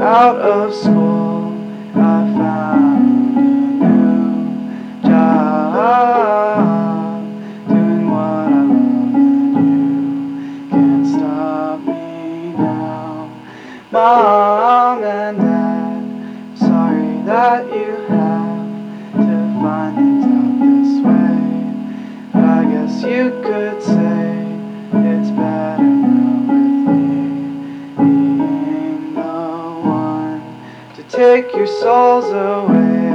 out of school, I found a new job, doing what I love, and you can't stop me now. Mom and Dad, sorry that you have to find things out this way, but I guess you could say it's better now with me being the one to take your souls away.